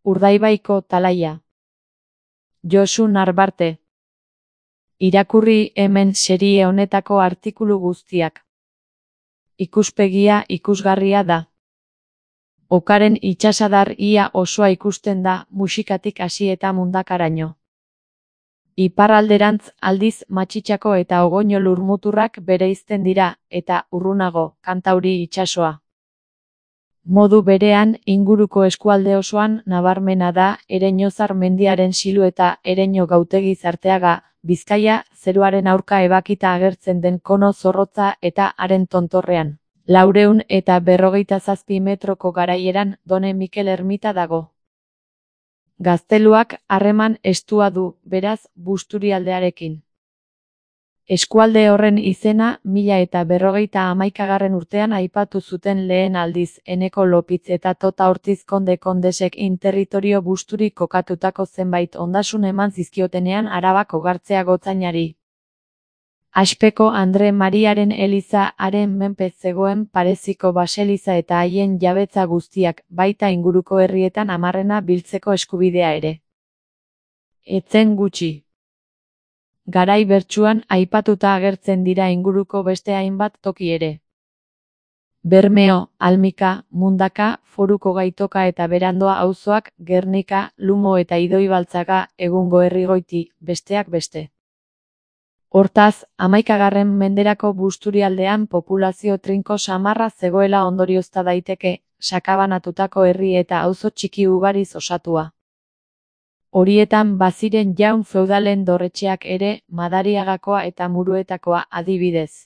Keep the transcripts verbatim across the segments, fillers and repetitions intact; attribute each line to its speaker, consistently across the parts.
Speaker 1: Urdaibaiko talaia. Josu Narbarte. Irakurri hemen serie honetako artikulu guztiak. Ikuspegia ikusgarria da. Okaren itsasadar ia osoa ikusten da musikatik hasi eta mundakaraino. Iparralderantz aldiz Matxitxako eta Ogoño lurmuturrak bereizten dira, eta urrunago, Kantauri itsasoa. Modu berean, inguruko eskualde osoan nabarmena da Ereñozar mendiaren silueta Ereño Gautegi Zarteaga, Bizkaia, zeruaren aurka ebakita agertzen den kono zorrotza eta haren tontorrean. Laurehun eta berrogeita zazpi metroko garaieran Done Mikel ermita dago. Gazteluak harreman estua du, beraz, Busturialdearekin. Eskualde horren izena mila eta berrogeita hamaikagarren urtean aipatu zuten lehen aldiz Eneko Lopitz eta Tota Ortiz konde kondesek in-territorio Busturi kokatutako zenbait ondasun eman zizkiotenean Arabako Gartzea gotzainari. Aspeko Andre Mariaren eliza haren menpe zegoen Pareziko baseliza eta haien jabetza guztiak, baita inguruko herrietan hamarrena biltzeko eskubidea ere. Etzen gutxi. Garai bertsuan aipatuta agertzen dira inguruko beste hainbat toki ere. Bermeo, Almika, Mundaka, Foruko Gaitoka eta Berandoa auzoak, Gernika, Lumo eta Idoibaltzaga, egungo Herrigoiti, besteak beste. Hortaz, hamaikagarren menderako Busturialdean populazio trinko samarra zegoela ondoriozta daiteke, sakabanatutako herri eta auzo txiki ugariz osatua. Horietan baziren jaun feudalen dorretxeak ere, Madariagakoa eta Muruetakoa adibidez.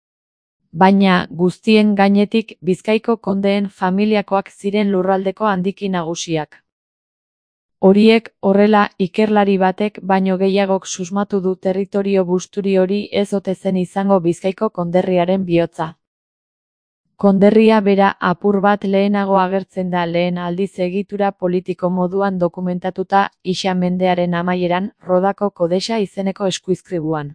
Speaker 1: Baina, guztien gainetik, Bizkaiko kondeen familiakoak ziren lurraldeko handiki nagusiak. Horiek, horrela, ikerlari batek baino gehiagok susmatu du territorio Busturi hori ez ote zen izango Bizkaiko konderriaren bihotza. Konderria bera apur bat lehenago agertzen da lehen aldiz egitura politiko moduan dokumentatuta Ixa mendearen amaieran Rodako Kodexa izeneko eskuizkribuan.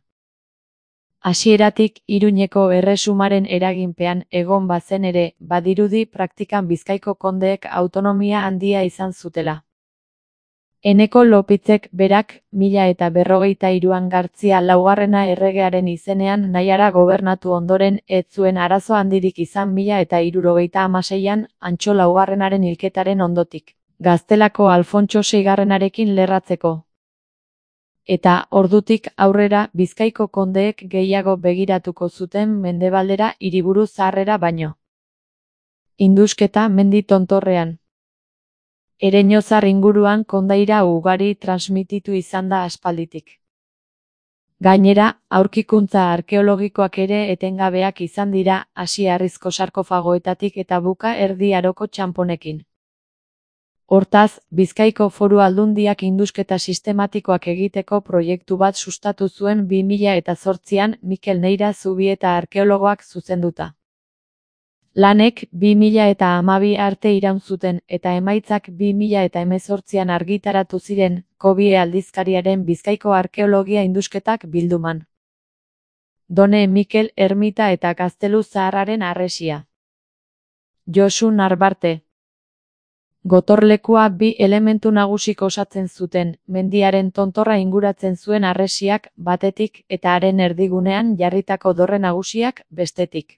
Speaker 1: Hasieratik Iruñeko erresumaren eraginpean egon bazen ere, badirudi praktikan Bizkaiko kondeek autonomia handia izan zutela. Eneko Lopitzek berak, mila eta berrogeita hiruan Gartzia laugarrena erregearen izenean Naiara gobernatu ondoren ez zuen arazo handirik izan mila eta hirurogeita hamaseian Antso laugarrenaren hilketaren ondotik, Gaztelako Alfontso seigarrenarekin lerratzeko. Eta, ordutik aurrera, Bizkaiko kondeek gehiago begiratuko zuten mendebaldera hiriburu zaharrera baino. Indusketa mendi tontorrean. Ereñozar inguruan kondaira ugari transmititu izan da aspalditik. Gainera, aurkikuntza arkeologikoak ere etengabeak izan dira hasi harrizko sarkofagoetatik eta buka erdi aroko txanponekin. Hortaz, Bizkaiko Foru Aldundiak indusketa sistematikoak egiteko proiektu bat sustatu zuen bi mila eta zortzian Mikel Neira Zubieta arkeologoak zuzenduta. Lanek bi mila eta hamabi arte iraun zuten eta emaitzak bi mila eta hemezortzian argitaratu ziren Kobie aldizkariaren Bizkaiko arkeologia indusketak bilduman. Done Mikel ermita eta Gaztelu Zaharraren harresia. Josu Narbarte. Gotorlekua bi elementu nagusik osatzen zuten, mendiaren tontorra inguratzen zuen harresiak batetik eta haren erdigunean jarritako dorre nagusiak bestetik.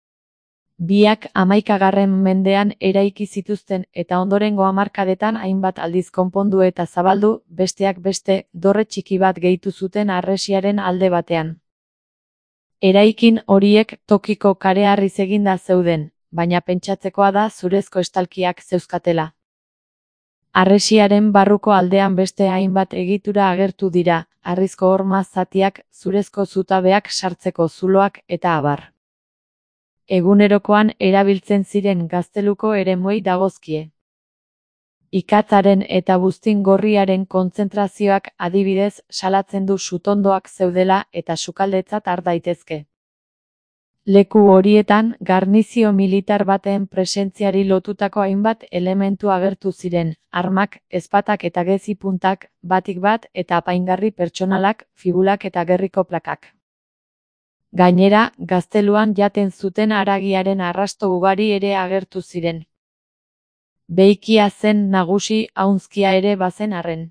Speaker 1: Biak hamaikagarren mendean eraiki zituzten eta ondorengo hamarkadetan hainbat aldiz konpondu eta zabaldu, besteak beste, dorre txiki bat gehitu zuten harresiaren alde batean. Eraikin horiek tokiko kareharriz eginda zeuden, baina pentsatzekoa da zurezko estalkiak zeuzkatela. Harresiaren barruko aldean beste hainbat egitura agertu dira, harrizko horma zatiak, zurezko zutabeak sartzeko zuloak eta abar. Egunerokoan erabiltzen ziren gazteluko eremuei dagozkie. Ikatzaren eta buztin gorriaren kontzentrazioak adibidez salatzen du sutondoak zeudela eta sukaldetzat har daitezke. Leku horietan, garnizio militar baten presentziari lotutako hainbat elementu agertu ziren, armak, ezpatak eta gezi puntak, batik bat eta apaingarri pertsonalak, figulak eta gerriko plakak. Gainera, gazteluan jaten zuten haragiaren arrasto ugari ere agertu ziren. Behikia zen nagusi aunzkia ere bazen arren.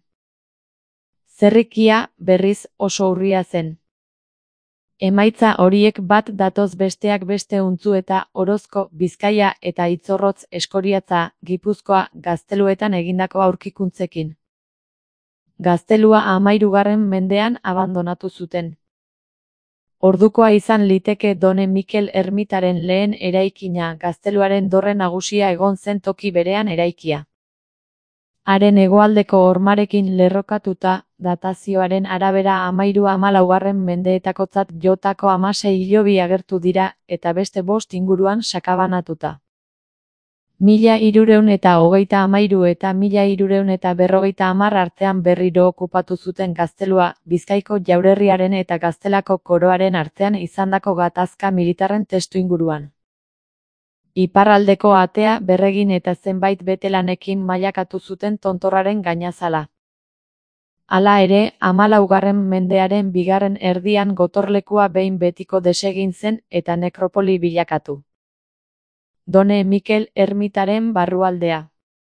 Speaker 1: Zerrikia, berriz, oso urria zen. Emaitza horiek bat datoz besteak beste Untzu eta Orozko, Bizkaia eta Itzorrotz, Eskoriatza, Gipuzkoa, gazteluetan egindako aurkikuntzekin. Gaztelua hamahirugarren mendean abandonatu zuten. Ordukoa izan liteke Done Mikel ermitaren lehen eraikina, gazteluaren dorre nagusia egon zen toki berean eraikia. Haren hegoaldeko hormarekin lerrokatuta, datazioaren arabera hamahiru hamalaugarren mendeetakotzat jotako hamasei hilobi agertu dira, eta beste bost inguruan sakabanatuta. Mila hirurehun eta hogeita hamahiru eta mila hirurehun eta berrogeita hamar artean berriro okupatu zuten gaztelua, Bizkaiko jaurerriaren eta Gaztelako koroaren artean izandako gatazka militarren testuinguruan. Iparraldeko atea berregin eta zenbait betelanekin mailakatu zuten tontorraren gainazala. Hala ere, hamalaugarren mendearen bigarren erdian gotorlekua behin betiko desegin zen eta nekropoli bilakatu. Done Mikel ermitaren barrualdea.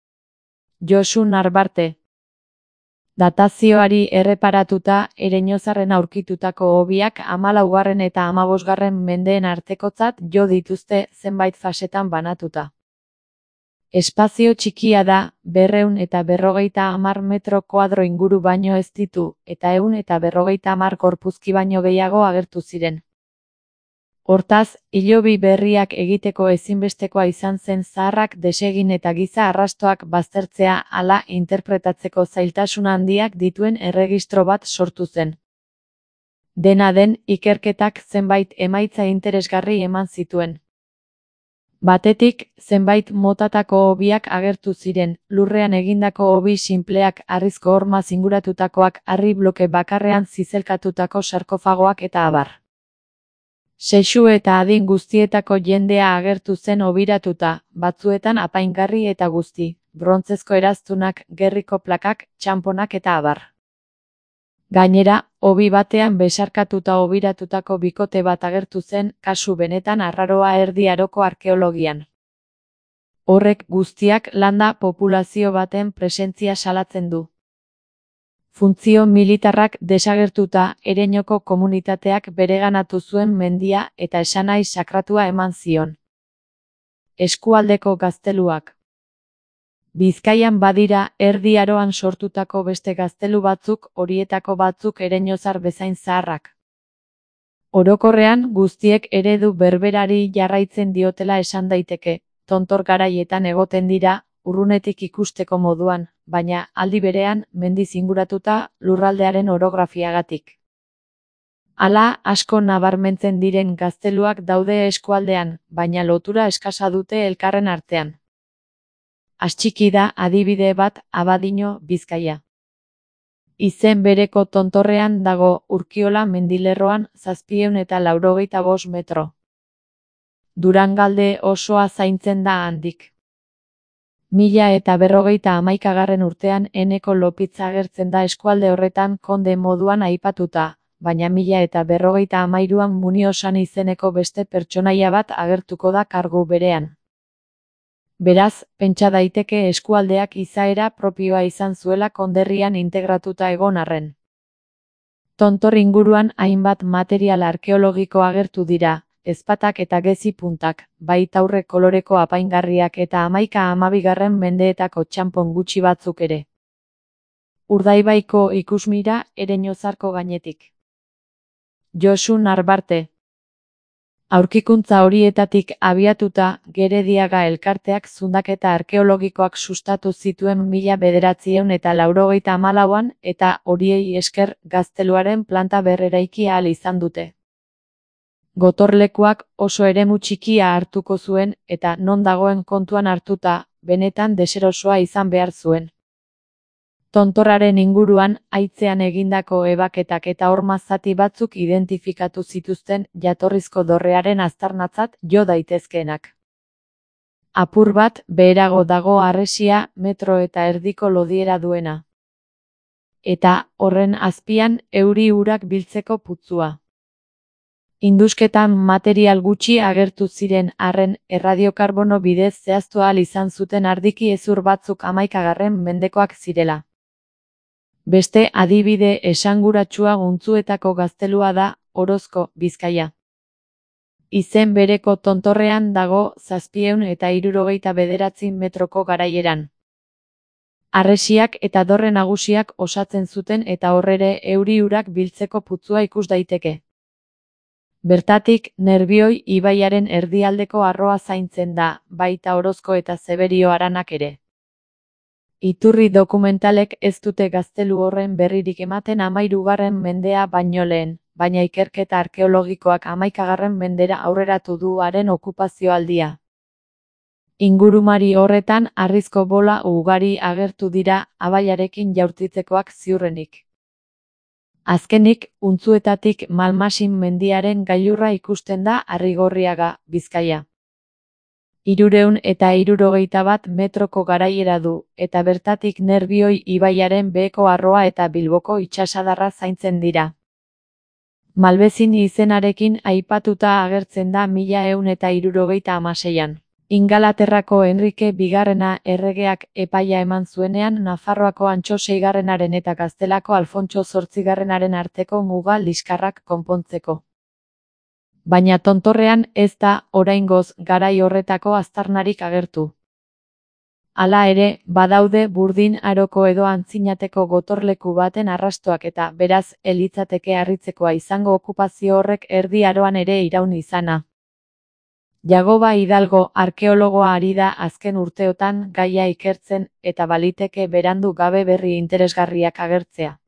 Speaker 1: Josu Narbarte. Datazioari erreparatuta, Ereñozarren aurkitutako hobiak hamalaugarren eta hamabosgarren mendeen artekotzat jo dituzte zenbait fasetan banatuta. Espazio txikia da, berrehun eta berrogeita hamar metro koadro inguru baino ez ditu, eta ehun eta berrogeita hamar gorpuzki baino gehiago agertu ziren. Hortaz, hilobi berriak egiteko ezinbestekoa izan zen zaharrak desegin eta giza arrastoak baztertzea hala interpretatzeko zailtasun handiak dituen erregistro bat sortu zen. Dena den, ikerketak zenbait emaitza interesgarri eman zituen. Batetik, zenbait motatako hobiak agertu ziren, lurrean egindako hobi sinpleak, harrizko hormaz inguratutakoak, harri bloke bakarrean zizelkatutako sarkofagoak eta abar. Sexu eta adin guztietako jendea agertu zen hobiratuta, batzuetan apaingarri eta guzti, brontzezko eraztunak, gerriko plakak, txanponak eta abar. Gainera, hobi batean besarkatuta hobiratutako bikote bat agertu zen, kasu benetan arraroa Erdi Aroko arkeologian. Horrek guztiak landa populazio baten presentzia salatzen du. Funtzio militarrak desagertuta, Ereñoko komunitateak bereganatu zuen mendia eta esanahi sakratua eman zion. Eskualdeko gazteluak. Bizkaian badira, Erdi Aroan sortutako beste gaztelu batzuk, horietako batzuk Ereñozar bezain zaharrak. Orokorrean, guztiek eredu berberari jarraitzen diotela esan daiteke, tontor garaietan egoten dira, urrunetik ikusteko moduan, baina aldi berean mendiz inguratuta lurraldearen orografiagatik. Hala, asko nabarmentzen diren gazteluak daude eskualdean, baina lotura eskasa dute elkarren artean. Astxiki da adibide bat Abadiño, Bizkaia. Izen bereko tontorrean dago Urkiola mendilerroan zazpiehun eta laurogeita bost metro. Durangalde osoa zaintzen da handik. Mila eta berrogeita hamaikagarren urtean Eneko Lopitz agertzen da eskualde horretan konde moduan aipatuta, baina mila eta berrogeita hamairuan Muniosan izeneko beste pertsonaia bat agertuko da kargu berean. Beraz, pentsa daiteke eskualdeak izaera propioa izan zuela konderrian integratuta egon arren. Tontor inguruan hainbat material arkeologiko agertu dira, ezpatak eta gezi puntak, bai taurre koloreko apaingarriak eta hamaika hamabigarren mendeetako txanpon gutxi batzuk ere. Urdaibaiko ikusmira Ereñozarko gainetik. Josu Narbarte. Aurkikuntza horietatik abiatuta, Gerediaga elkarteak zundaketa arkeologikoak sustatu zituen mila bederatziehun eta laurogeita hamalauan eta horiei esker gazteluaren planta berreraiki ahal izan dute. Gotorlekuak oso eremu txikia hartuko zuen eta non dagoen kontuan hartuta, benetan deserosoa izan behar zuen. Tontorraren inguruan, haitzean egindako ebaketak eta horma zati batzuk identifikatu zituzten jatorrizko dorrearen aztarnatzat jo daitezkeenak. Apur bat, beherago dago harresia, metro eta erdiko lodiera duena. Eta, horren azpian, euri urak biltzeko putzua. Indusketan material gutxi agertu ziren arren erradiokarbono bidez zehaztu ahal izan zuten ardiki hezur batzuk hamaikagarren mendekoak zirela. Beste adibide esanguratsua Guntzuetako gaztelua da, Orozko, Bizkaia. Izen bereko tontorrean dago zazpiehun eta hirurogeita bederatzi metroko garaieran. Harresiak eta dorre nagusiak osatzen zuten eta horrere euri urak biltzeko putzua ikus daiteke. Bertatik, Nerbioi ibaiaren erdialdeko arroa zaintzen da, baita Orozko eta Zeberio haranak ere. Iturri dokumentalek ez dute gaztelu horren berririk ematen hamahirugarren mendea baino lehen, baina ikerketa arkeologikoak hamaikagarren mendera aurreratu du haren okupazioaldia. Ingurumari horretan harrizko bola ugari agertu dira, abaiarekin jaurtitzekoak ziurrenik. Azkenik, Untzuetatik Malmasin mendiaren gailurra ikusten da Arrigorriaga, Bizkaia. Hirurehun eta hirurogeita bat metroko garaiera du, eta bertatik Nerbioi ibaiaren beheko arroa eta Bilboko itsasadarra zaintzen dira. Malbezin izenarekin aipatuta agertzen da mila ehun eta hirurogeita hamaseian. Ingalaterrako Henrike bigarrena erregeak epaia eman zuenean Nafarroako Antso seigarrenaren eta Gaztelako Alfontso zortzigarrenaren arteko muga liskarrak konpontzeko. Baina tontorrean ez da, oraingoz, garai horretako aztarnarik agertu. Hala ere, badaude Burdin Aroko edo antzinateko gotorleku baten arrastoak eta, beraz, ez litzateke harritzekoa izango okupazio horrek Erdi Aroan ere iraun izana. Jagoba Hidalgo arkeologoa ari da azken urteotan gaia ikertzen eta baliteke berandu gabe berri interesgarriak agertzea.